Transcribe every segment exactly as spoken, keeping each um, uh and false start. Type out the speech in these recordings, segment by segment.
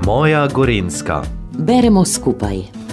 Moja Gorenjska. Beremo skupaj.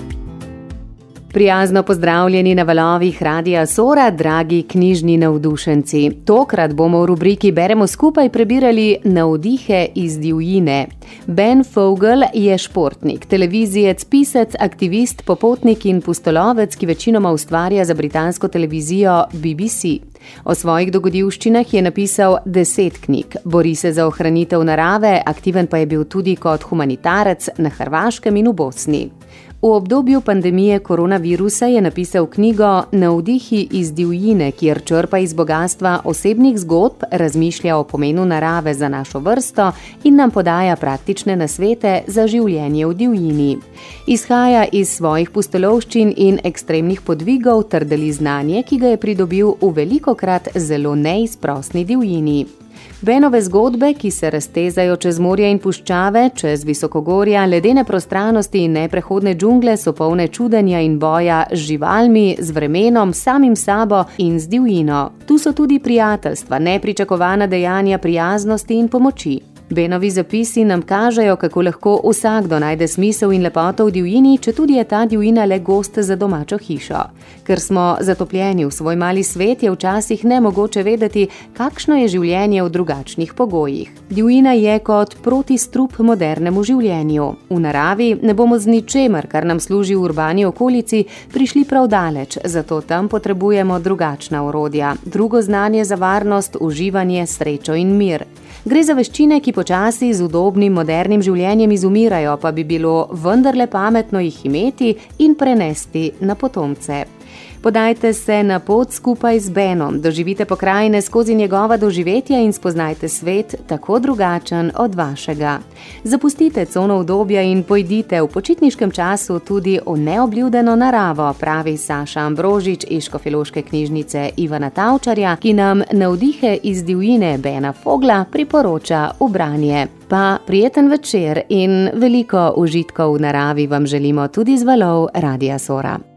Prijazno pozdravljeni na valovih Radia Sora, dragi knjižni navdušenci. Tokrat bomo v rubriki Beremo skupaj prebirali navdihe iz divjine. Ben Fogle je športnik, televizijec, pisec, aktivist, popotnik in pustolovec, ki večinoma ustvarja za britansko televizijo B B C. O svojih dogodivščinah je napisal deset knjig. Bori se za ohranitev narave, aktiven pa je bil tudi kot humanitarec na Hrvaškem in v Bosni. V obdobju pandemije koronavirusa je napisal knjigo Navdihi iz divjine, kjer črpa iz bogastva osebnih zgodb, razmišlja o pomenu narave za našo vrsto in nam podaja praktične nasvete za življenje v divjini. Izhaja iz svojih pustolovščin in ekstremnih podvigov ter deli znanje, ki ga je pridobil v velikokrat zelo neizprosni divjini. Benove zgodbe, ki se raztezajo čez morja in puščave, čez visokogorja, ledene prostranosti in neprehodne džungle, so polne čudenja in boja z živalmi, z vremenom, samim sabo in z divjino. Tu so tudi prijateljstva, nepričakovana dejanja prijaznosti in pomoči. Benovi zapisi nam kažejo, kako lahko vsakdo najde smisel in lepoto v divjini, četudi je ta divjina le gost za domačo hišo. Ker smo zatopljeni v svoj mali svet, je včasih nemogoče vedeti, kakšno je življenje v drugačnih pogojih. Divjina je kot protistrup modernemu življenju. V naravi ne bomo z ničemer, kar nam služi v urbani okolici, prišli prav daleč, zato tam potrebujemo drugačna orodja, drugo znanje za varnost, uživanje, srečo in mir. Gre za veščine, ki počasi z udobnim modernim življenjem izumirajo, pa bi bilo vendarle pametno jih imeti in prenesti na potomce. Podajte se na pot skupaj z Benom, doživite pokrajine skozi njegova doživetja in spoznajte svet tako drugačen od vašega. Zapustite cono udobja in pojdite v počitniškem času tudi v neobljudeno naravo, pravi Saša Ambrožič iz Škofjeloške knjižnice Ivana Tavčarja, ki nam navdihe iz divjine Bena Fogla priporoča v branje. Pa prijeten večer in veliko užitkov v naravi vam želimo tudi z valov Radia Sora.